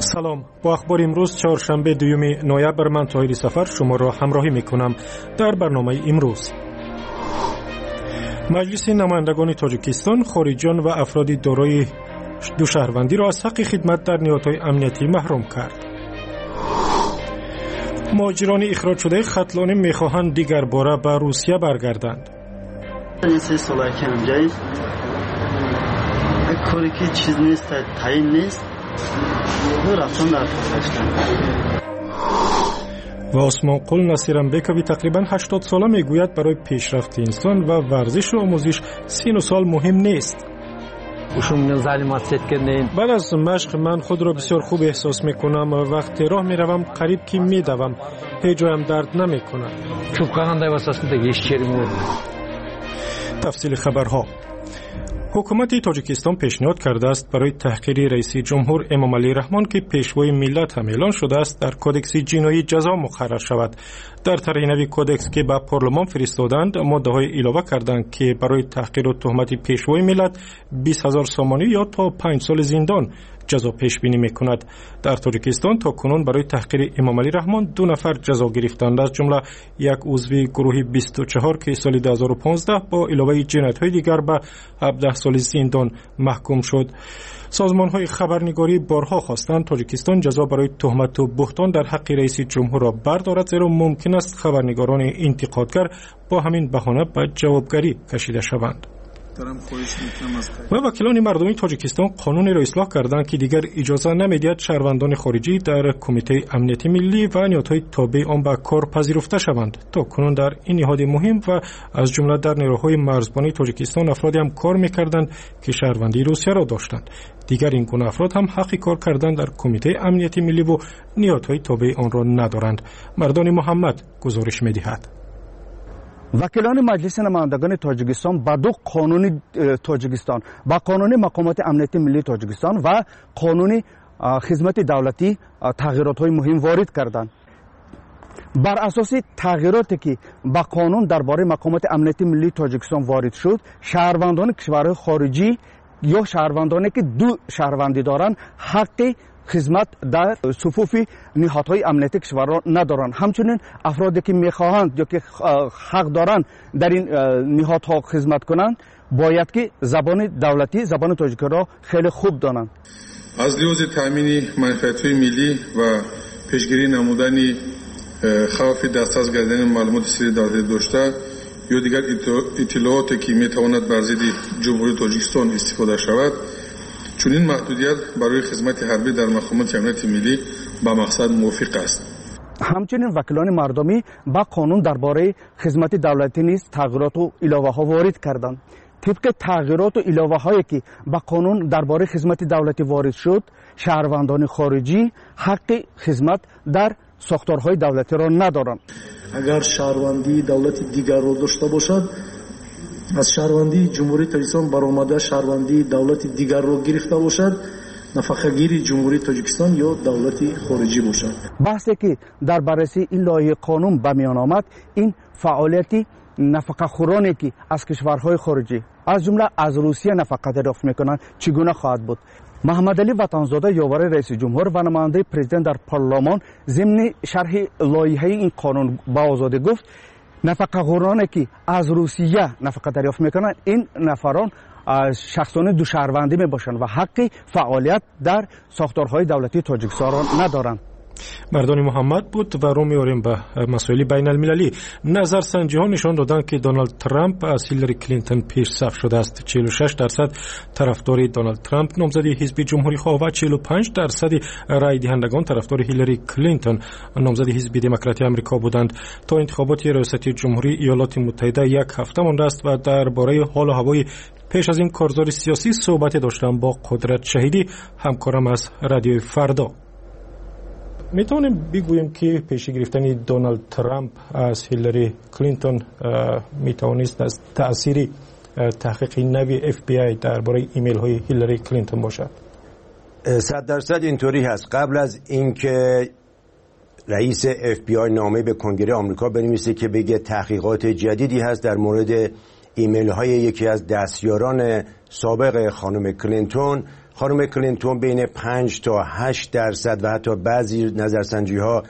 سلام، با اخبار امروز چهارشنبه 2 نوامبر من طاهری سفر شما را همراهی میکنم. در برنامه امروز مجلس نمایندگان تاجیکستان خارجیان و افراد دارای دو شهروندی را از حق خدمت در نهادهای امنیتی محروم کرد. مهاجران اخراج شده ختلانی میخواهند دیگر باره به روسیه برگردند. کاری که چیز نیست، تعیین نیست، رفتن در و عثمان قل نصیرانبکوی تقریبا 80 ساله میگوید برای پیشرفت انسان و ورزش و آموزش سن و سال مهم نیست. بعد از مشق من خود را بسیار خوب احساس میکنم و وقتی راه میروم قریب که میدوم هیچ جایم درد نمیکند. تفصیل خبرها. حکومت تاجیکستان پیشنهاد کرده است برای تحقیر رئیس جمهور امامعلی رحمان که پیشوای ملت هم اعلان شده است در کدکس جنایی جزا مقرر شود. در طرح نوی کدکس که به پارلمان فرستادند ماده‌های علاوه کردند که برای تحقیر و تهمت پیشوای ملت 20,000 سامانی یا تا 5 سال زندان جزا پیش بینی میکند. در تاجیکستان تا کنون برای تحقیر امامعلی رحمان 2 نفر جزا گرفتند، از جمله یک عضو گروه 24 که سال 2015 با علاوه جنایت‌های دیگر به 17 سال زندان محکوم شد. سازمان‌های خبرنگاری بارها خواستند تاجیکستان جزا برای تهمت و بهتان در حق رئیس جمهور را بردارد، زیرا ممکن است خبرنگاران انتقادگر با همین بهانه به جوابگری کشیده شوند. و وکیلان مردمی تاجیکستان قانونی را اصلاح کردند که دیگر اجازه نمی‌دهد شهروندان خارجی در کمیته امنیتی ملی و نهادهای تابع آن به کار پذیرفته شوند. تا کنون در این نهاد مهم و از جمله در نیروهای مرزبانی تاجیکستان افرادی هم کار می‌کردند که شهروندی روسیه را داشتند. دیگر این گونه افراد هم حق کار کردن در کمیته امنیتی ملی و نهادهای تابع آن را ندارند. مردان محمد گزارش می‌دهد. وکیلان مجلس نمایندگان تاجیکستان با 2 قانون تاجیکستان، با قانون مقامات امنیتی ملی تاجیکستان و قانون خدمت دولتی تغییرات‌های مهم وارد کردند. بر اساس تغییراتی که با قانون درباره مقامات امنیتی ملی تاجیکستان وارد شد، شهروندان کشورهای خارجی یا شهروندانی که 2 شهروندی دارند حق خدمت در صفوف نهادهای امنیتی کشور را ندارند. همچنین افرادی که میخواهند یا که حق دارند در این نهادها خدمت کنند باید که زبان دولتی، زبان تاجیکی را خیلی خوب دانند. از لحاظ تامین منفعت‌های ملی و پیشگیری نمودن خوف دست از گردیدن معلومات سری دولتی داشته یا دیگر اطلاعاتی که میتواند بر ضد جمهوری تاجیکستان استفاده شود، چون این محدودیت برای خدمت حربی در مقامات امنیتی ملی با مقصد موافق است. همچنین وکیلان مردمی با قانون درباره خدمت دولتی نیز تغییرات و علاوه ها وارد کردند. طبق تغییرات و علاوه هایی که با قانون درباره خدمت دولتی وارد شد، شهروندان خارجی حق خدمت در ساختارهای دولتی را ندارند. اگر شهروندی دولت دیگر را داشته باشد، از شهروندی جمهوری تاجیکستان برآمده شهروندی دولت دیگر را گرفته باشد، نفقه‌گیری جمهوری تاجیکستان یا دولت خارجی باشد. بحثی که در بررسی این لایحه قانون به میان آمد، این فعالیتی نفقه خورانی که از کشورهای خارجی از جمله از روسیه نفقه دریافت میکنند چگونه خواهد بود. محمد علی وطنزاده یاور رئیس جمهور و نماینده پرزیدنت در پارلمان ضمن شرح لایحه این قانون با آزادی گفت نفقه خورانی که از روسیه نفقه دریافت میکنند این نفران شخصان 2 شهروندی میباشند و حق فعالیت در ساختارهای دولتی تاجیکستان را ندارند. مردان محمد بود و رو میاریم به مسائل بین المللی. نظرسنجی ها نشان دادند که دونالد ترامپ از هیلاری کلینتون پیش صف شده است. 46% طرفدار دونالد ترامپ نامزد حزب جمهوری خواه و 45% رای دهندگان طرفدار هیلاری کلینتون نامزد حزب دموکراتی آمریکا بودند. تا انتخابات ریاستی جمهوری ایالات متحده 1 هفته مانده است و درباره حال و هوای پیش از این کارزار سیاسی صحبت داشتم با قدرت شهیدی، همکارم از رادیوی فردا. میتونیم بگوییم که پیشی گرفتن دونالد ترامپ از هیلاری کلینتون میتوانست از تأثیر تحقیق نوی FBI درباره ایمیل های هیلاری کلینتون باشد؟ 100% اینطوری هست. قبل از اینکه رئیس FBI نامه به کنگره آمریکا بنویسه که بگه تحقیقات جدیدی هست در مورد ایمیل های یکی از دستیاران سابق خانم کلینتون، خانم کلینتون بین 5 تا 8% و حتی بعضی نظرسنجی‌ها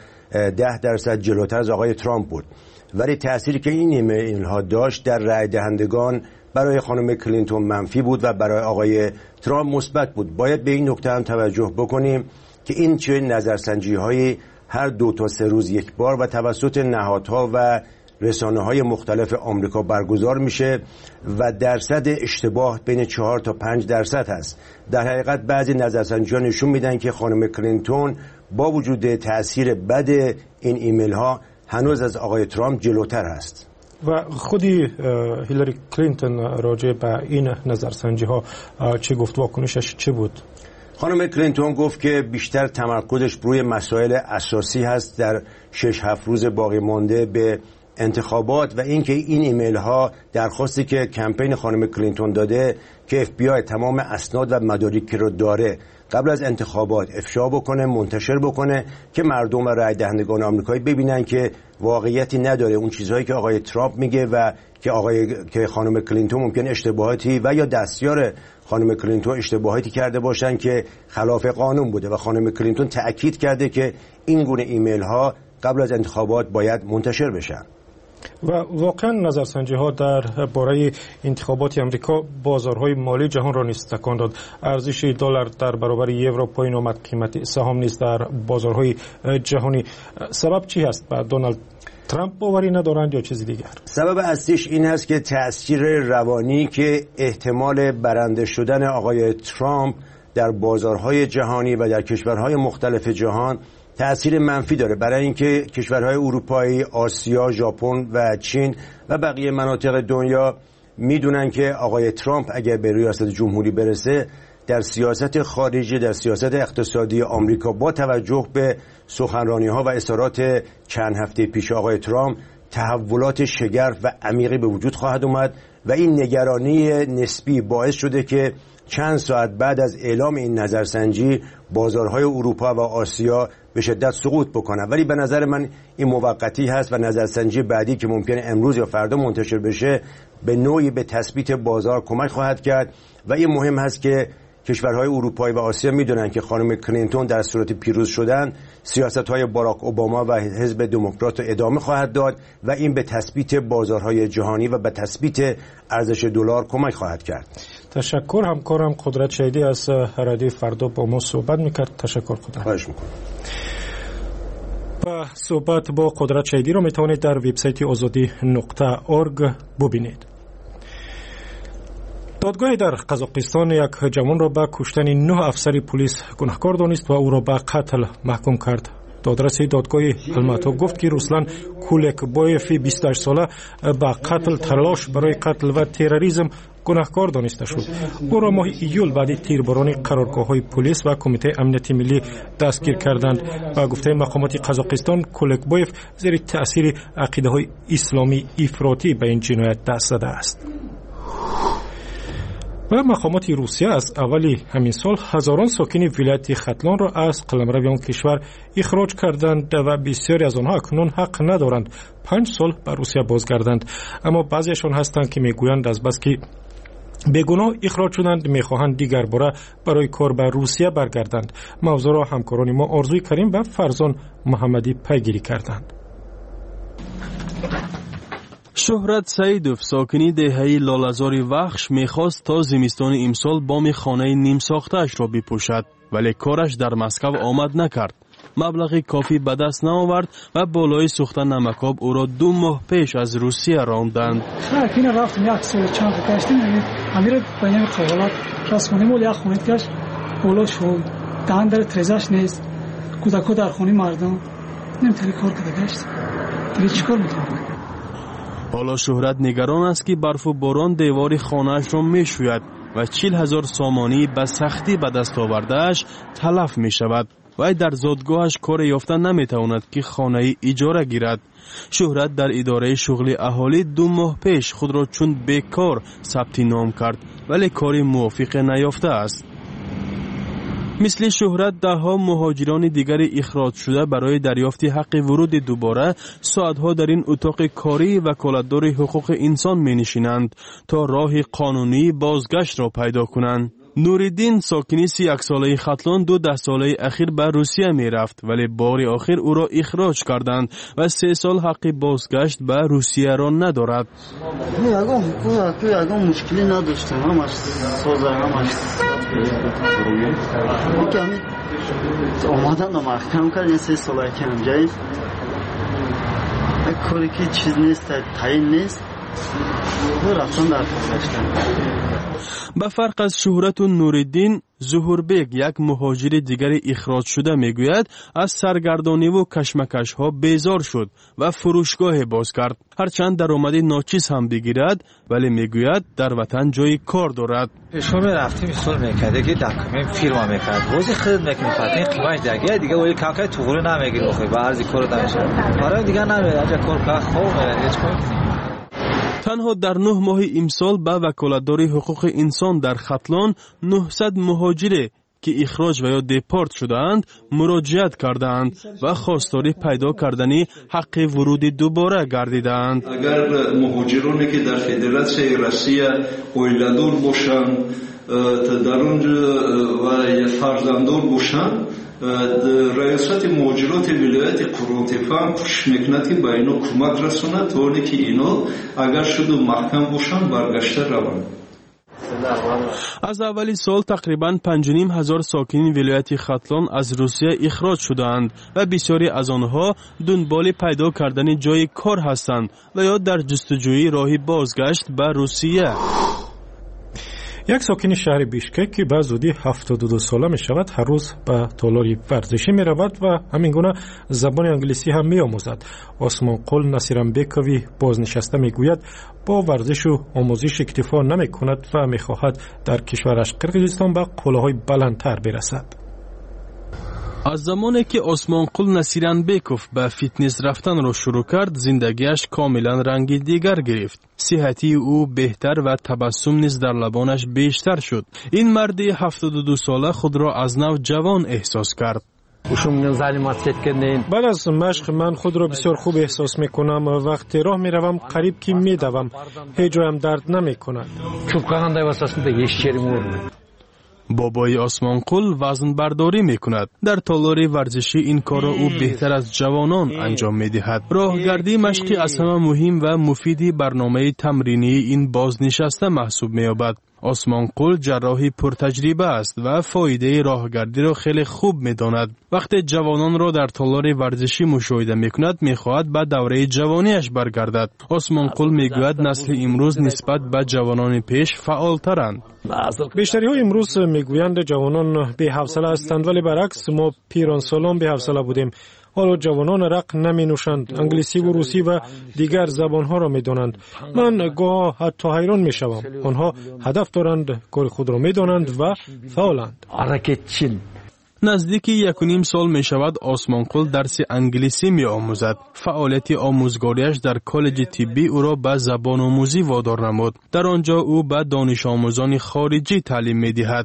10% جلوتر از آقای ترامپ بود. ولی تأثیری که این ایمیل ها داشت در رای دهندگان برای خانم کلینتون منفی بود و برای آقای ترامپ مثبت بود. باید به این نکته هم توجه بکنیم که این چه نظرسنجی‌های هر 2 تا 3 روز یک بار و توسط نهادها و رسانه‌های مختلف آمریکا برگزار میشه و درصد اشتباه بین 4 تا 5% هست. در حقیقت بعضی نظرسنجی‌ها نشون میدن که خانم کلینتون با وجود تأثیر بد این ایمیل ها هنوز از آقای ترامپ جلوتر است. و خودی هیلاری کلینتون راجع به این نظرسنجی ها چه گفت؟ واکنشش چه بود؟ خانم کلینتون گفت که بیشتر تمرکزش روی مسائل اساسی هست در 6-7 روز باقی مانده به انتخابات و اینکه این ایمیل ها درخواستی که کمپین خانم کلینتون داده که FBI تمام اسناد و مدارکی رو داره قبل از انتخابات افشا بکنه، منتشر بکنه که مردم و رای دهندگان آمریکایی ببینن که واقعیتی نداره اون چیزهایی که آقای ترامپ میگه و که خانم کلینتون ممکن اشتباهاتی و یا دستیار خانم کلینتون اشتباهاتی کرده باشن که خلاف قانون بوده و خانم کلینتون تأکید کرده که این گونه ایمیل ها قبل از انتخابات باید منتشر بشن. و واقعا نظرسنجی ها در باره انتخابات امریکا بازارهای مالی جهان را نیز تکان داد. ارزش دلار در برابر یورو پایین آمد، قیمت سهام نیز در بازارهای جهانی. سبب چی هست؟ با دونالد ترامپ باوری ندارند یا چیزی دیگر؟ سبب اصلیش این هست که تأثیر روانی که احتمال برنده شدن آقای ترامپ در بازارهای جهانی و در کشورهای مختلف جهان تأثیر منفی داره، برای اینکه کشورهای اروپایی، آسیا، ژاپن و چین و بقیه مناطق دنیا میدونن که آقای ترامپ اگر به ریاست جمهوری برسه در سیاست خارجی، در سیاست اقتصادی آمریکا با توجه به سخنرانی‌ها و اظهارات چند هفته پیش آقای ترامپ تحولات شگرف و عمیقی به وجود خواهد اومد و این نگرانی نسبی باعث شده که چند ساعت بعد از اعلام این نظرسنجی بازارهای اروپا و آسیا به شدت سقوط بکنه. ولی به نظر من این موقتی هست و نظرسنجی بعدی که ممکنه امروز یا فردا منتشر بشه به نوعی به تثبیت بازار کمک خواهد کرد و این مهم هست که کشورهای اروپایی و آسیا میدونن که خانم کلینتون در صورت پیروز شدن سیاست‌های باراک اوباما و حزب دموکرات ادامه خواهد داد و این به تثبیت بازارهای جهانی و به تثبیت ارزش دلار کمک خواهد کرد. تشکر. همکارم قدرت شهیدی از رادیو فردا با ما صحبت میکرد. تشکر قدرت. خواهش میکنم. و صحبت با قدرت شهیدی رو میتوانید در وبسایت azadi.org ببینید. دادگاه در قزاقستان یک جوان را به کشتن 9 افسر پلیس گناهکار دانست و او را به قتل محکوم کرد. دادرس دادگاه الماتا گفت که روسلان کولکبایف 28 ساله به قتل، تلاش برای قتل و تروریسم گناهکار دانسته شد. او را ماه ایول بعد تیرباران قرارگاه‌های پلیس و کمیته امنیت ملی دستگیر کردند. با گفته مقامات قزاقستان کولکبایف زیر تأثیر عقیده‌های اسلامی افراطی به این جنایت دست زده است. و مقامات روسیه از اولی همین سال هزاران ساکن ولایت ختلان را از قلمرو آن کشور اخراج کردند و بسیاری از آنها اکنون حق ندارند 5 سال به روسیه بازگردند. اما بعضیشان هستند که میگویند از بس که بیگناه اخراج شدند میخواهند دیگر باره برای کار به روسیه برگردند. موضوع را همکاران ما آرزوی کریم و فرزان محمدی پیگیری کردند. شهرت سیدوف ساکنی دهه لالزاری وخش میخواست تا زمستان امسال بام خانه نیم ساخته‌اش را بپوشد، ولی کارش در مسکو آمد نکرد. مبلغی کافی به دست نآورد و بالای سوختن نمکاب او را 2 ماه پیش از روسیه راندند. خیلی رفتم یک سال چند گشتیم، امیر بین خیالات رسمانی مول یک خونه گشت بالا شد دهن در ترزش نیست کودکو در خونه مردم نمیتونی کار کرده گشت دیگه چیکار میتونم. حالا شهرت نگران است که برف و باران دیوار خانه‌اش را میشوید و 40,000 سامانی به سختی به دست آورده‌اش تلف می شود. و در زادگاهش کار یافتن نمیتواند که خانه اجاره گیرد. شهرت در اداره شغل اهالی 2 ماه پیش خود را چون بیکار ثبت نام کرد، ولی کاری موافق نیافته است. مثل شهرت ده‌ها مهاجران دیگر اخراج شده برای دریافت حق ورود دوباره ساعتها در این اتاق کاری وکالتدار حقوق انسان می نشینند تا راه قانونی بازگشت را پیدا کنند. نوریدین ساکنی 31 ساله خطلان 2 ساله اخیر به روسیه می رفت ولی بار آخر او را اخراج کردند و 3 سال حق بازگشت به روسیه را ندارد. یگان مشکلی نداشتم، همش سازه، همش اومدم و محکم کرد. 3 ساله که همجایی کاری که چیز نیست، تعیین نیست، رفتم در بازگشتم. به فرق از شهرت نوریدین، ظهوربیگ یک مهاجر دیگر اخراج شده میگوید از سرگردانی و کشمکش ها بیزار شد و فروشگاه باز کرد. هرچند درآمد ناچیز هم بگیرد ولی میگوید در وطن جای کار دارد. پیشو میرفتیم اصول میکرده که دکمه فیرما میکرد روزی خرید میکنیم فتنی قیمش دیگه ولی کمکای توغوری نمیگیر بخوی به عرضی کار نمیشه برای دیگه نمیره اجا کار که خوب میره هیچ کنیم. تنها در 9 ماه امسال به وکالتداری حقوق انسان در خطلان 900 مهاجر که اخراج و یا دیپورت شده‌اند مراجعت کردند و خواستاری پیدا کردنی حق ورود دوباره گردیدند. اگر مهاجرانی که در فدراسیون روسیه اویلادور باشند در اونجا و فرزندان باشند ریاست مهاجرات ولایت قرونتفهم کوشش میکند که به اینا کمک رساند تا وقتی که اینا اگر شده محکم باشند برگشته روند. از اولی سال تقریباً 5,500 ساکنین ولایت خطلان از روسیه اخراج شدند و بسیاری از آنها دنبال پیدا کردن جای کار هستند و یا در جستجوی راهی بازگشت به روسیه. یک ساکن شهر بیشکک که به زودی 72 ساله می شود هر روز به تالاری ورزشی می رود و همین گونه زبان انگلیسی هم می آموزد. اسمانقل نصیرانبیکوی بازنشسته می گوید با ورزش و آموزش اکتفا نمی کند و می خواهد در کشورش قرقیزستان به قله‌های بلندتر برسد. از زمانی که اسمانقل نصیرانبیکوف به فیتنس رفتن را شروع کرد زندگیش کاملا رنگی دیگر گرفت. صحتی او بهتر و تبسم نیز در لبانش بیشتر شد. این مرد 72 ساله خود را از نو جوان احساس کرد. بعد از مشق من خود را بسیار خوب احساس می کنم. وقتی راه می روم قریب که می دوم هیچ جایم درد نمی کند. بابای اسمانقل وزن برداری می کند. در تالار ورزشی این کار را او بهتر از جوانان انجام می دهد. راهگردی مشقی از همه مهم و مفیدی برنامه تمرینی این بازنشسته محسوب می یابد. اسمانقل جراحی پرتجربه است و فایده راهگردی را خیلی خوب می داند. وقتی جوانان را در تالار ورزشی مشاهده می کند می خواهد به دوره جوانیش برگردد. اسمانقل می گوید نسل امروز نسبت به جوانان پیش فعالترند. بیشتری ها امروز می گویند جوانان بی حوصله هستند ولی برعکس ما پیران سالان بی حوصله بودیم. حالا جوانان رق نمی نوشند، انگلیسی و روسی و دیگر زبانها را می دانند. من گاه حتی حیران می شوم. آنها هدف دارند، کار خود را می دانند و فعالند. نزدیک 1.5 سال می شود اسمانقل درس انگلیسی می آموزد. فعالیت آموزگاریش در کالج طبی او را به زبان آموزی وادار نمود. در آنجا او به دانش آموزان خارجی تعلیم می دهد.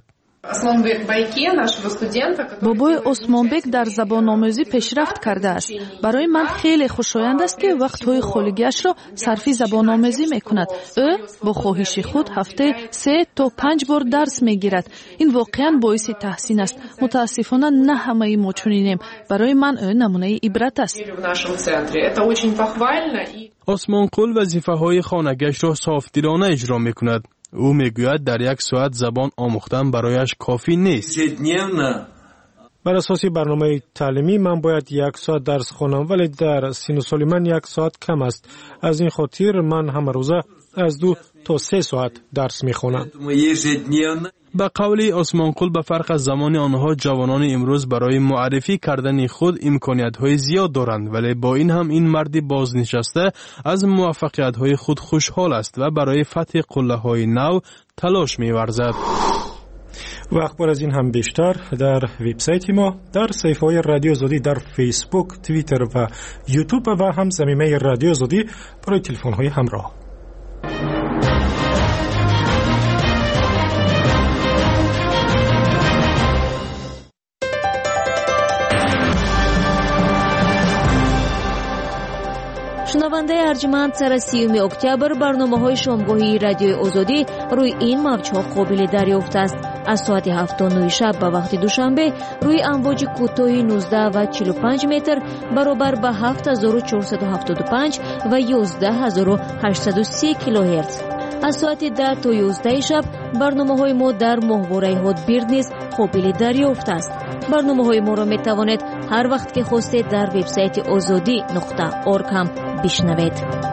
بابای اسمانبک در زبان آموزی پیشرفت کرده است. برای من خیلی خوشایند است که وقتهای خالگیش را صرف زبان آموزی می کند. او با خواهش خود هفته 3 تا 5 بار درس می گیرد. این واقعا باعث تحسین است. متاسفانه نه همه ما چنینیم. برای من او نمونه عبرت است. اسمانقل وظیفه‌های خانگیش را صافدلانه اجرا می کند. او میگوید در 1 ساعت زبان آموختن برایش کافی نیست. بر اساس برنامه تعلیمی من باید 1 ساعت درس خوانم ولی در سن و سال من 1 ساعت کم است. از این خاطر من همه روزه از 2 تا 3 ساعت درس میخوانم. به قول اسمانقل به فرق از زمان آنها جوانان امروز برای معرفی کردن خود امکانیت‌های زیاد دارند ولی با این هم این مرد بازنشسته از موفقیت‌های خود خوشحال است و برای فتح قله‌های نو تلاش می‌ورزد. و اخبار از این هم بیشتر در وبسایت ما، در صفحه‌های رادیو آزادی در فیسبوک، توییتر و یوتیوب و هم زمینه رادیو آزادی برای تلفن‌های همراه. شنونده ارجمند سر 30 اکتبر برنامه‌های شامگاهی رادیو آزادی روی این موج‌ها قابل دریافت است. از ساعت 7:09 شب به وقت دوشنبه روی امواج کوتاه 19 و 45 متر برابر به 7475 و 11830 کیلوهرتز. از ساعت 10 تا 11 شب برنامه‌های ما در ماهواره هاتبیرد نیز قابل دریافت است. برنامه‌های ما را می‌توانید هر وقت که خواستید در وبسایت azadi.org هم بشنوید.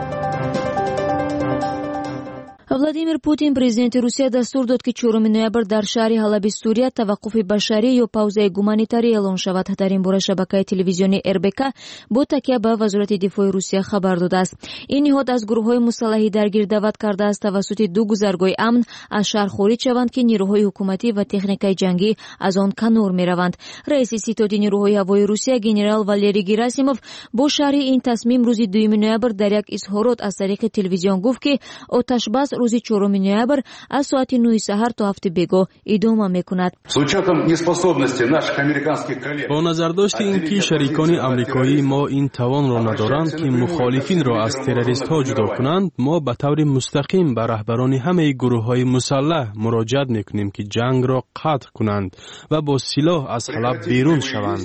ولادیمیر پوتین президенти Русия дастур дод ки 4 ноябр дар шаҳри Ҳалаби Сурия таваққуфи башарӣ ё паузаи гуманитарӣ эълон шавад. дар ин бора шабакаи телевизионии РБК бо такя ба вазорати дифои Русия хабар додааст. ин ниҳод аз гурӯҳҳои мусаллаҳӣ даргир даъват кардааст тавассути ду гузаргоҳи амн аз шаҳр хориҷ шаванд ки нирӯҳои ҳукуматӣ ва техникаи ҷангӣ аз он канор мераванд. раиси ситоди нирӯҳои ҳавои Русия генерал Валерий Герасимов бо шарҳи ин тасмим рӯзи 2 ноябр дар як изҳорот аз тариқи телевизион гуфт ки оташбас рӯзи 4 ноябр аз соати 9 саҳар то 7 бегоҳ идома мекунад. бо назардошти ин ки шарикони амрикоӣ мо ин тавонро надоранд ки мухолифинро аз террористҳо ҷудо кунанд, мо ба таври мустақим ба раҳбарони ҳамаи гурӯҳҳои мусаллаҳ муроҷиат мекунем ки ҷангро қатъ кунанд ва бо силоҳ аз Ҳалаб берун шаванд.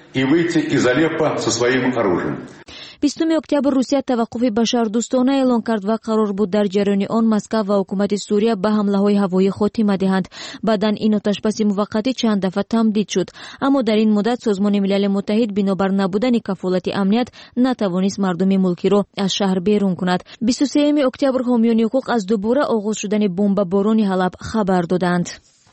20 октябр Русия таваққуфи башардӯстона эълон кард ва қарор буд дар ҷараёни он Москва ва ҳукумати Суриya ба ҳамлаҳои ҳавоӣ хотима диҳанд. баъдан ин оташбаси муваққатӣ чанд дафъа тамдид шуд, аммо дар ин муддат Созмони Милали Муттаҳид бинобар набудани кафолати амният натавонист мардуми мулкиро аз шаҳр берун кунад. 23 октябр ҳомиёни ҳуқуқ аз дубора оғоз шудани бомбаборони Ҳалаб хабар доданд.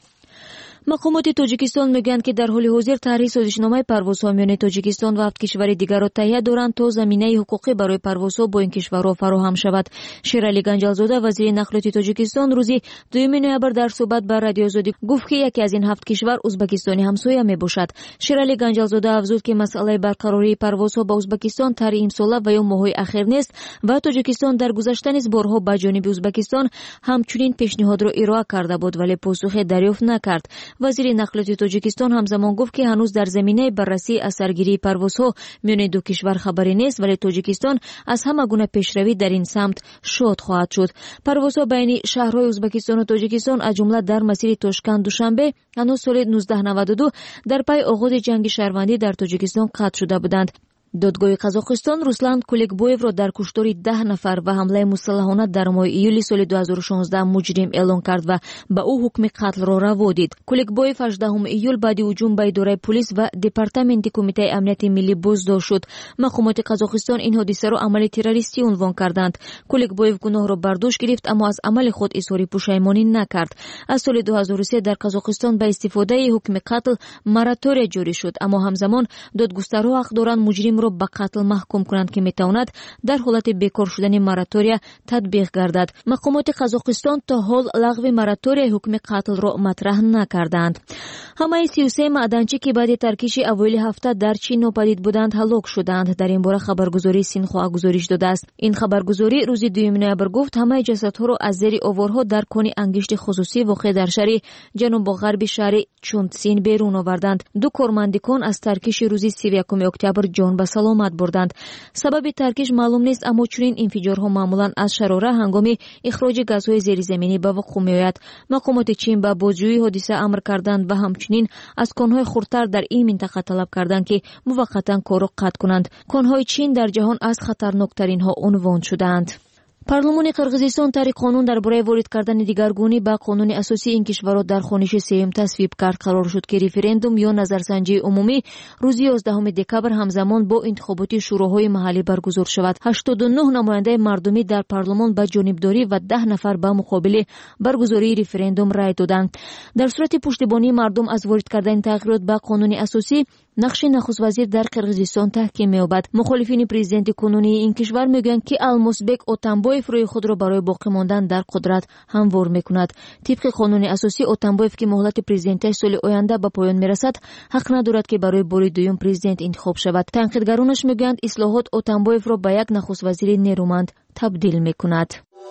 мақомоти Тоҷикистон мегӯянд ки дар ҳоли ҳозир тарҳи созишномаи парвозҳо миёни Тоҷикистон ва 7 кишвари дигарро таҳия доранд то заминаи ҳуқуқӣ барои парвозҳо бо ин кишварҳо фароҳам шавад. Шералӣ Ганҷалзода, вазири нақлиёти Тоҷикистон, рӯзи 2 ноябр дар суҳбат ба Радиои Озодӣ гуфт ки яке аз ин 7 кишвар Узбекистони ҳамсоя мебошад. Шералӣ Ганҷалзода афзуд ки масъалаи барқарории парвозҳо ба Узбекистон тарҳи имсола ва ё моҳҳои ахир нест ва Тоҷикистон дар гузашта низ борҳо ба ҷониби Узбекистон ҳамчунин пешниҳодро ироа карда буд, вале посухе дарёфт накард. вазири нақлиёти Тоҷикистон ҳамзамон гуфт ки ҳанӯз дар заминаи баррасии асаргирии парвозҳо миёни ду кишвар хабаре нест, вале Тоҷикистон аз ҳама гуна пешравӣ дар ин самт шод хоҳад шуд. парвозҳо байни шаҳрҳои Узбекистону Тоҷикистон аз ҷумла дар масири Тошканд-Душанбе ҳанӯз соли 1992 дар пайи оғози ҷанги шаҳрвандӣ дар Тоҷикистон қатъ шуда буданд. додгоҳи Қазоқистон Руслан Куликбоевро дар куштори 10 нафар ва ҳамлаи мусаллаҳона дар моҳи июли соли 2016 муҷрим эълон кард ва ба ӯ ҳукми қатлро раво дид. Куликбоев 18 июл баъди ҳуҷум ба идораи полис ва департаменти Кумитаи амнияти миллӣ боздошт шуд. мақомоти Қазоқистон ин ҳодисаро амали террористӣ унвон карданд. Куликбоев гуноҳро бардошт гирифт, аммо аз амали худ изҳори пушаймонӣ накард. аз соли 2003 дар Қазоқистон ба истифодаи ҳукми қатл моратория ҷорӣ шуд, аммо ҳамзамон додгустарҳо ҳақ доранд муҷрим ба қатл маҳкум кунанд ки метавонад дар ҳолати бекор шудани моратория татбиқ гардад. мақомоти Қазоқистон то ҳол лағви мораторияи ҳукми қатлро матраҳ накарданд. ҳамаи 33 маъданчӣ ки баъди таркиши аввоили ҳафта дар Чин нопадид буданд ҳалок шуданд. дар ин бора хабаргузории Синхуа гузориш додааст. ин хабаргузорӣ рӯзи 2 ноябр гуфт ҳамаи ҷасадҳоро аз зери оворҳо дар кони ангишти хусусӣ воқеъ дар шаҳри ҷанубуғарби шаҳри Чунцин берун оварданд. ду корманди кон аз таркиши рӯзи 31 октябр ҷон ба саломат бурданд. сабаби таркиш маълум нест, аммо чунин инфиҷорҳо маъмулан аз шарора ҳангоми ихроҷи газҳои зеризаминӣ ба вуқӯъ меояд. мақомоти Чин ба бозҷӯии ҳодиса амр карданд ва ҳамчунин аз конҳои хурдтар дар ин минтақа талаб карданд ки муваққатан корро қатъ кунанд. конҳои Чин дар ҷаҳон аз хатарноктаринҳо унвон шуданд. парлумони Қирғизистон тарҳи қонун дар бораи ворид кардани дигаргунӣ ба қонуни асосии ин кишварро дар хониши сеюм тасвиб кард. қарор шуд ки референдум ё назарсанҷии умумӣ рӯзи 11 декабр ҳамзамон бо интихоботи шӯроҳои маҳаллӣ баргузор шавад. 89 намояндаи мардумӣ дар парлумон ба ҷонибдорӣ ва 10 нафар ба муқобили баргузории референдум рай доданд. дар сурати пуштибонии мардум аз ворид кардани тағйирот ба қонуни асосӣ нақши нахуствазир дар Қирғизистон таҳким меёбад. мухолифини президенти кунунии ин кишвар мегӯянд ки Алмосбек Отанбоев рӯи худро барои боқӣ мондан дар қудрат ҳамвор мекунад. тибқи қонуни асосӣ Отанбоев ки моҳлати президентияш соли оянда ба поён мерасад, ҳақ надорад ки барои бори дуюм президент интихоб шавад. танқидгаронаш мегӯянд ислоҳот Отанбоевро ба як нахуствазири нерӯманд табдил мекунад.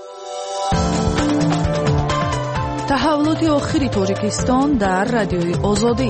таҳаввулоти охири Тоҷикистон дар Радиои Озодӣ.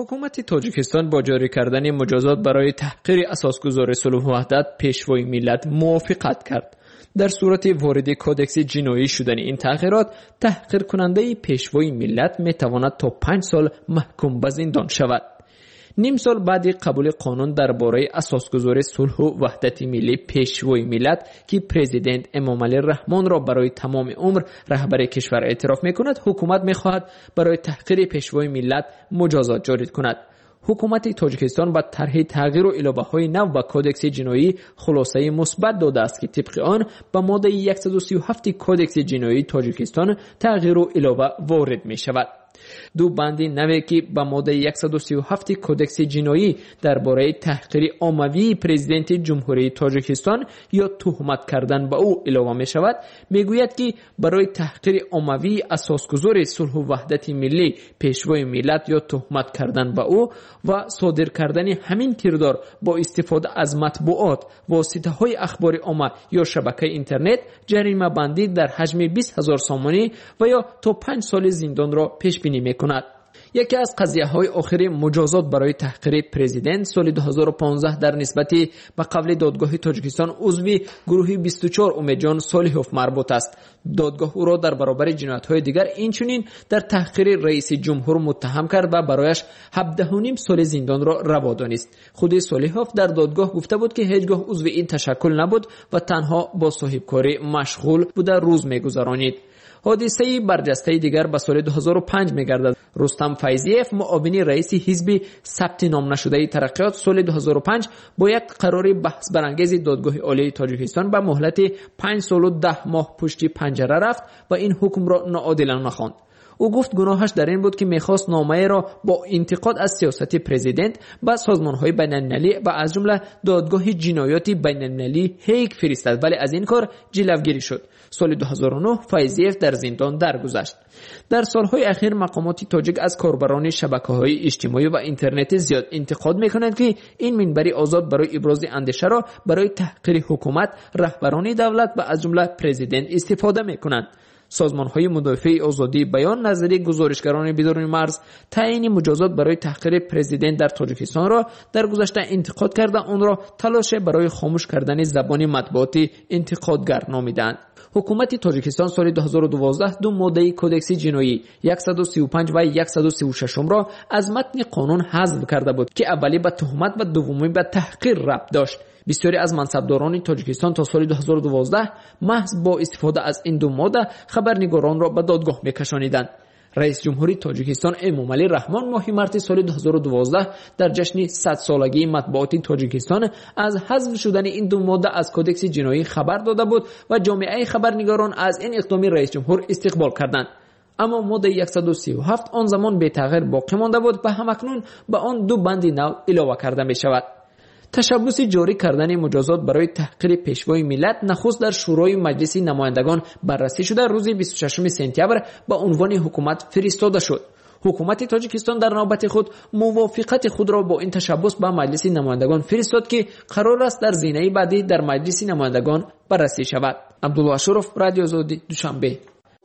حکومت تاجیکستان با جاری کردن مجازات برای تحقیر اساسگذار صلح و وحدت پیشوای ملت موافقت کرد. در صورت وارد کودکس جنایی شدن این تغییرات، تحقیر کننده پیشوای ملت می تواند تا 5 سال محکوم به زندان شود. نیم سال بعد قبول قانون درباره اساسگذاری صلح و وحدت ملی پیشوای ملت که پرزیدنت امامعلی رحمان را برای تمام عمر رهبر کشور اعتراف می‌کند، حکومت می‌خواهد برای تحقیر پیشوای ملت مجازات جاری کند. حکومت تاجیکستان با طرح تغییر و اضافه‌های نو به کودکس جنایی خلاصه مثبت داده است که طبق آن به ماده 137 کودکس جنایی تاجیکستان تغییر و اضافه وارد می‌شود. دو بند نوی که به ماده 137 کودکس جنایی درباره تحقیر عمومی پرزیدنت جمهوری تاجیکستان یا تهمت کردن به او اضافه می شود، می گوید که برای تحقیر عمومی اساسگذار صلح و وحدت ملی پیشوای ملت یا تهمت کردن به او و صادر کردن همین کردار با استفاده از مطبوعات، واسطه های اخبار عامه یا شبکه اینترنت جریمه بندی در حجم 20,000 سامانی و یا تا 5 سال زندان را پیش بینی می‌کند. یکی از قضیه‌های آخری مجازات برای تحقیر پرزیدنت سال 2015 در نسبت به قبل دادگاه تاجیکستان عضو گروه 24 امیدجان صالحوف مربوط است. دادگاه او را در برابر جنایت‌های دیگر اینچنین در تحقیر رئیس جمهور متهم کرد و برایش 17.5 سال زندان را روا دانست. خود صالحوف در دادگاه گفته بود که هیچگاه عضو این تشکل نبود و تنها با صاحبکاری مشغول بوده روز می‌گذرانید. حادثه برجسته دیگر به سال 2005 می‌گردد. رستم فیضیف معاون رئیس حزب ثبت نام نشده ترقیات سال 2005 با یک قرار بحث برانگیز دادگاه عالی تاجیکستان به مهلت 5 سال و 10 ماه پشت پنجره رفت و این حکم را ناعادلانه خواند. او گفت گناهش در این بود که می‌خواست نامه را با انتقاد از سیاست پرزیدنت به سازمان‌های بین‌المللی و از جمله دادگاه جنایات بین‌المللی هیگ فرستاد، ولی از این کار جلوگیری شد. سال 2009 فیضیف در زندان درگذشت. در سالهای اخیر مقامات تاجیک از کاربران شبکه‌های اجتماعی و اینترنت زیاد انتقاد می‌کنند که این منبری آزاد برای ابراز اندیشه را برای تحقیر حکومت، رهبران دولت و از جمله پرزیدنت استفاده می‌کنند. سازمان‌های مدافع آزادی بیان نظری گزارشگران بدون مرز تعیین مجازات برای تحقیر پرزیدنت در تاجیکستان را در گذشته انتقاد کرده آن را تلاش برای خاموش کردن زبان مطبوعاتی انتقادگر نامیدند. حکومت تاجیکستان سال 2012 دو ماده کودکس جنایی 135 و 136 را از متن قانون حذف کرده بود که اولی به تهمت و دومی به تحقیر ربط داشت. بسیاری از منصبداران تاجیکستان تا سال 2012 محض با استفاده از این دو ماده خبرنگاران را به دادگاه می‌کشانیدند. رئیس جمهوری تاجیکستان امامعلی رحمان ماه مارس سال 2012 در جشن 100 سالگی مطبوعات تاجیکستان از حذف شدن این دو ماده از کودکس جنایی خبر داده بود و جامعه خبرنگاران از این اقدام رئیس جمهور استقبال کردند. اما ماده 137 آن زمان به تغییر باقی مانده بود و همکنون به آن دو بند نو اضافه کرده می شود. تشبث جاری کردن مجازات برای تحقیر پیشوای ملت نخست در شورای مجلس نمایندگان بررسی شده روز 26 سپتامبر با عنوان حکومت فرستاده شد. حکومت تاجیکستان در نوبت خود موافقت خود را با این تشبث به مجلس نمایندگان فرستاد که قرار است در زینه بعدی در مجلس نمایندگان بررسی شود. عبدالله اشرف، رادیو آزادی، دوشنبه.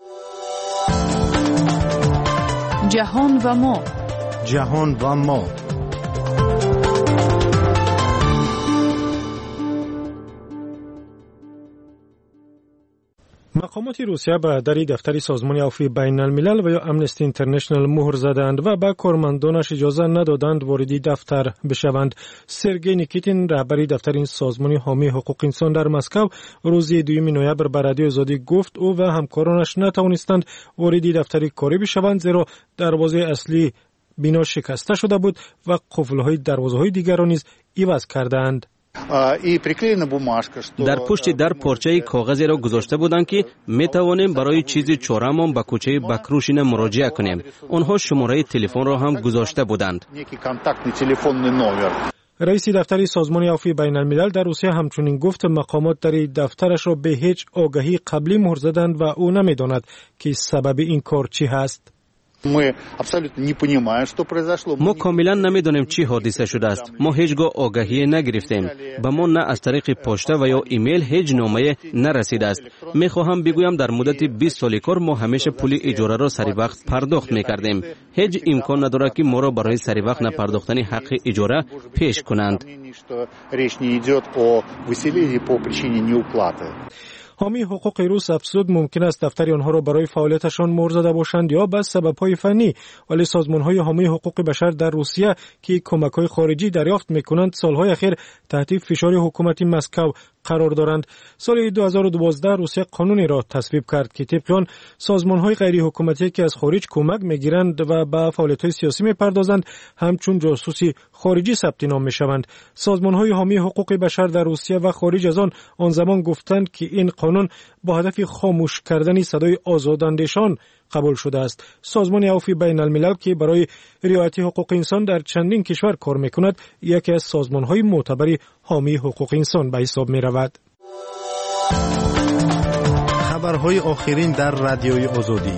جهان و ما. جهان و ما. مقامات روسیه به در دفتر سازمان عفو بین الملل و یا امنستی اینترنشنال مهر زدند و به کارمندانش اجازه ندادند وارد دفتر بشوند. سرگئی نیکیتین رهبر دفتر این سازمان حامی حقوق انسان در مسکو روز 2 نوامبر به رادیو آزادی گفت او و همکارانش نتوانستند وارد دفتر کاری بشوند زیرا دروازه اصلی بنا شکسته شده بود و قفل‌های دروازه‌های دیگر را نیز عوض کردند. در پشت در پارچه کاغذی را گذاشته بودند که می توانیم برای چیزی چهارمان به کوچه بکروشین مراجعه کنیم. آنها شماره تلفن را هم گذاشته بودند. رئیس دفتر سازمان عفو بین الملل در روسیه همچنین گفت مقامات در دفترش را به هیچ آگاهی قبلی مهر زدند و او نمی‌داند که سبب این کار چی هست. ما کاملا نمیدونیم چی حادثه شده است. ما هیچگاه آگاهی نگرفتیم. به ما نه از طریق پشته و یا ایمیل هیچ نامه نرسیده است. میخواهم بگویم در مدت 20 سال کار ما همیشه پول اجاره را سری وقت پرداخت میکردیم. هیچ امکان نداره که ما را برای سری وقت نپرداختن حق اجاره پیش کنند. حامی حقوق روس افزود ممکن است دفتر آنها را برای فعالیتشان مهر زده باشند یا به سبب‌های فنی، ولی سازمان‌های حامی حقوق بشر در روسیه که کمک‌های خارجی دریافت می‌کنند سال‌های اخیر تحت فشار حکومت مسکو قرار دارند. سال 2012 روسیه قانونی را تصویب کرد که طبق آن سازمان‌های غیر حکومتی که از خارج کمک می‌گیرند و به فعالیت‌های سیاسی می‌پردازند همچون جاسوسی خارجی ثبت نام می‌شوند. سازمان‌های حامی حقوق بشر در روسیه و خارج از آن زمان گفتند که این قانون با هدف خاموش کردن صدای آزاداندیشان قبول شده است. سازمان عفو بین الملل که برای رعایت حقوق انسان در چندین کشور کار می‌کند، یکی از سازمان‌های معتبر حامی حقوق انسان به حساب می‌رود. خبرهای آخرین در رادیوی آزادی.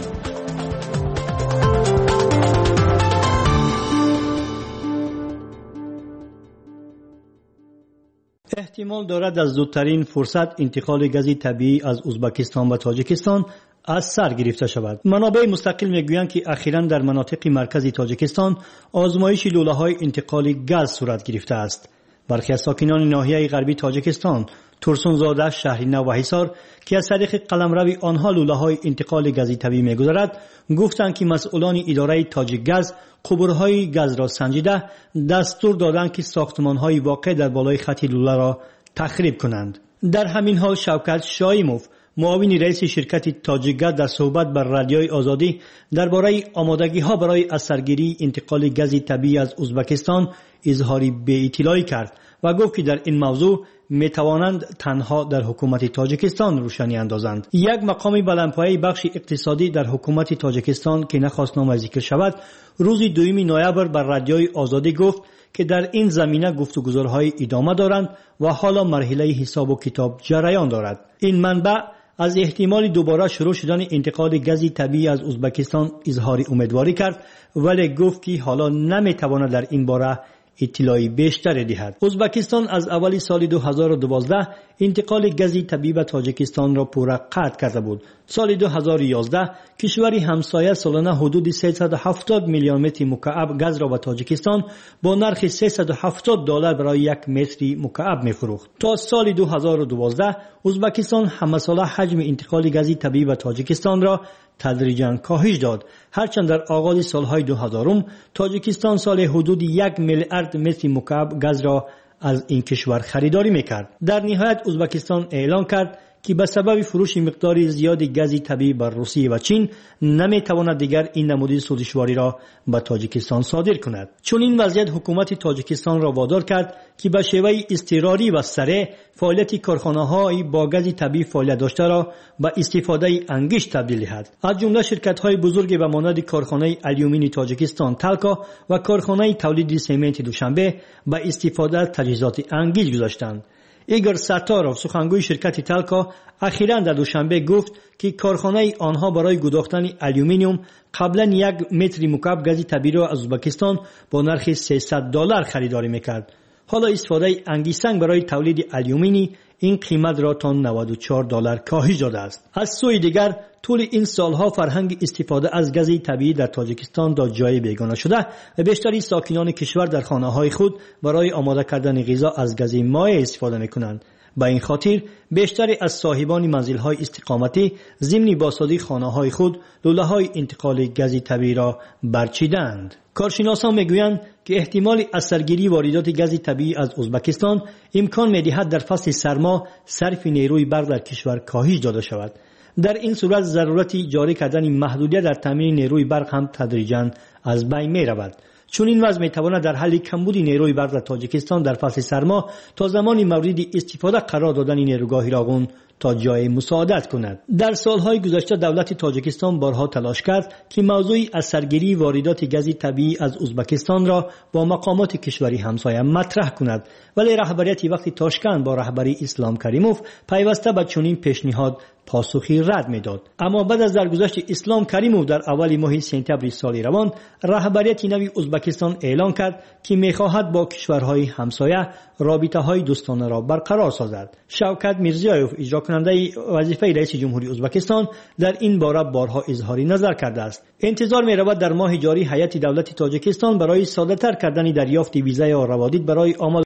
احتمال دارد از زودترین فرصت انتقال گاز طبیعی از ازبکستان و تاجیکستان از سر گرفته شود. منابع مستقل میگویند که اخیراً در مناطق مرکزی تاجیکستان آزمایش لوله‌های انتقال گاز صورت گرفته است. برخی از ساکنان ناحیه غربی تاجیکستان، تورسونزاده، شهرینه و حصار که از طریق قلمرو آنها لوله‌های انتقال گاز طبیعی می‌گذرد، گفتند که مسئولان اداره تاجیک گاز قبورهای گاز را سنجیده دستور دادند که ساختمان‌های واقع در بالای خط لوله را تخریب کنند. در همین حال شوکت شایموف، معاون رئیس شرکت تاجیک گاز، در صحبت بر رادیوی آزادی درباره آمادگی‌ها برای از سرگیری انتقال گاز طبیعی از ازبکستان اظهار بی‌اطلاعی کرد و گفت که در این موضوع میتوانند تنها در حکومت تاجیکستان روشنی اندازند. یک مقام بلندپایه بخش اقتصادی در حکومت تاجیکستان که نخواست نام ذکر شود، روز 2 نوامبر بر رادیوی آزادی گفت که در این زمینه گفتگوهای ادامه دارند و حالا مرحله حساب و کتاب جریان دارد. این منبع از احتمال دوباره شروع شدن انتقال گاز طبیعی از ازبکستان اظهار امیدواری کرد، ولی گفت که حالا نمیتواند در این باره اطلاعی بیشتر دهد. ازبکستان از اول سال 2012 انتقال گاز طبیعی به تاجیکستان را پورا قطع کرده بود. سال 2011 کشوری همسایه سالانه حدود 370 میلیون متر مکعب گاز را به تاجیکستان با نرخ $370 برای 1 متر مکعب می‌فروخت. تا سال 2012 ازبکستان همه ساله حجم انتقال گاز طبیعی به تاجیکستان را تدریجاً کاهش داد، هرچند در آغاز سالهای 2000 تاجیکستان سال حدود 1 میلیارد متر مکعب گاز را از این کشور خریداری میکرد. در نهایت ازبکستان اعلام کرد که به سبب فروش مقدار زیادی گاز طبیعی بر روسیه و چین نمیتواند دیگر این نمود سودجویی را به تاجیکستان صادر کند. چون این وضعیت حکومت تاجیکستان را وادار کرد که به شیوه اضطراری و سریع فعالیت کارخانه‌های با گاز طبیعی فعالیت داشته را به استفاده انگیز تبدیل دهد. از جمله شرکت‌های بزرگی به مانند کارخانه آلومینی تاجیکستان تالکا و کارخانه تولید سمنت دوشنبه به استفاده از تجهیزات انگیز گذاشتند. ایگور ساتاروف، سخنگوی شرکت تالکا، اخیراً در دوشنبه گفت که کارخانه آنها برای گداختن آلومینیوم قبلا 1 متر مکعب گاز طبیعی را از ازبکستان با نرخ $300 خریداری میکرد. حالا استفاده انگیزسنگ برای تولید آلومینی این قیمت را تا $94 کاهش داده است. از سوی دیگر طول این سالها فرهنگ استفاده از گاز طبیعی در تاجیکستان تا جای بیگانه شده و بیشتری ساکنان کشور در خانه‌های خود برای آماده کردن غذا از گاز مایع استفاده می‌کنند. با این خاطر بیشتری از صاحبان منزل‌های استقامتی ضمن بازسازی خانه‌های خود لوله‌های انتقال گاز طبیعی را برچیدند. کارشناسان میگویند که احتمال اثرگیری واردات گاز طبیعی از ازبکستان امکان می‌دهد در فصل سرما صرف نیروی برق در کشور کاهش داده شود. در این صورت ضرورت جاری کردن محدودیت در تامین نیروی برق هم تدریجاً از بین می‌رود. چون این وضع می‌تواند در حل کمبود نیروی برق در تاجیکستان در فصل سرما تا زمانی مورد استفاده قرار دادن نیروگاه راغون تا جای مساعدت کند. در سالهای گذشته دولت تاجیکستان بارها تلاش کرد که موضوع از سرگیری واردات گاز طبیعی از ازبکستان را با مقامات کشوری همسایه مطرح کند، ولی رهبریت وقتی تاشکند با رهبری اسلام کریموف پیوسته به چنین پیشنهاد پاسخی رد میداد. اما بعد از درگذشت اسلام کریموف در اول ماه سپتامبر سال روان، رهبریت نوی ازبکستان اعلان کرد که میخواهد با کشورهای همسایه رابطه‌های دوستانه را برقرار سازد. شوکت میرزیایوف اجرا کننده وظیفه رئیس جمهوری ازبکستان در این باره بارها اظهار نظر کرده است. انتظار می‌رود در ماه جاری هیئت دولت تاجیکستان برای ساده‌تر کردن دریافت ویزای روادید برای آمد